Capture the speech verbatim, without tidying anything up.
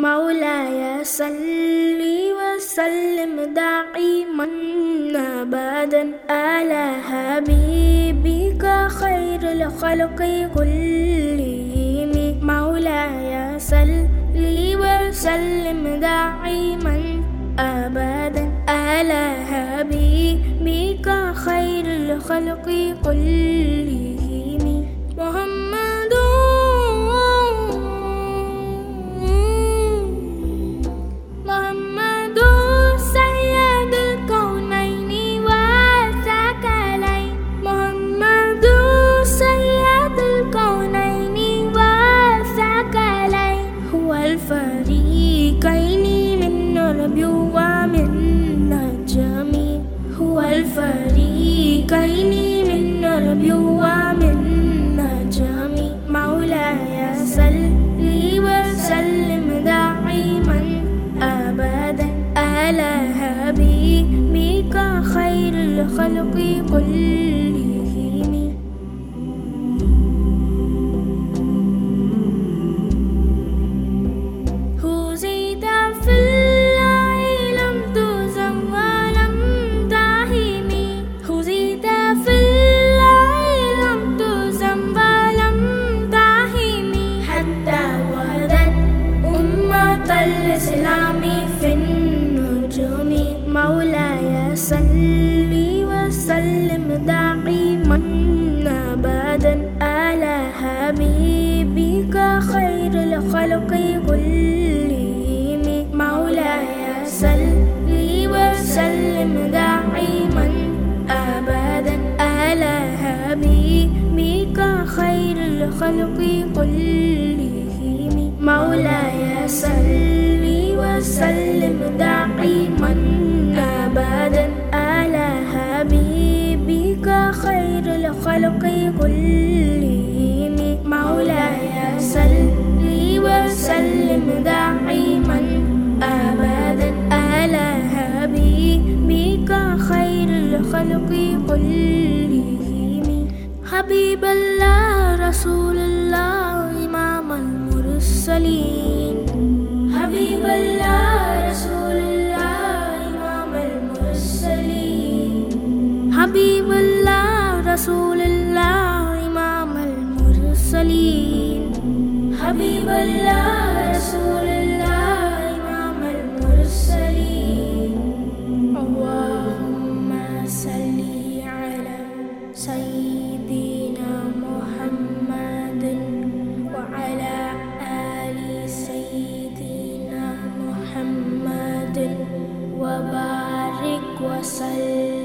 مولاي صل وسلم دائما أبدا على حبيبك خير الخلق كلهم. مولاي صل وسلم دائما أبدا على حبيبك خير الخلق كلهم. محمد محمد سيد الكونين والثقلين. محمد سيد الكونين والثقلين. هو الفريقين من ربي ومن نجمي. هو الفريقين من ربي ومن نجمي. مولاي صل وسلم دائما أبدا على حبيبك خير الخلق كلهم. هزيت في الله لم تزم ولم تهم. هزيت في الله لم تزم ولم تهم. حتى ولدت أمة الإسلام في النجوم. مولاي صل وسلم دائما أبدا على حبيبك خير الخلق كلهم. مولاي صل وسلم دائما أبدا على حبيبك خير الخلق كلهم. مولاي صل وسلم دائما أبدا على حبيبك خير الخلق كلهم. مولاي صل وسلم دائما أبدا على حبيبك خير الخلق كلهم. حبيب الله رسول الله إمام المرسلين. حبيب الله رسول الله إمام المرسلين. حبيب الله رسول الله إمام المرسلين. حبيب الله رسول الله إمام المرسلين. اللهم صل على سيدنا محمد وعلى آل سيدنا محمد وبارك وسلم.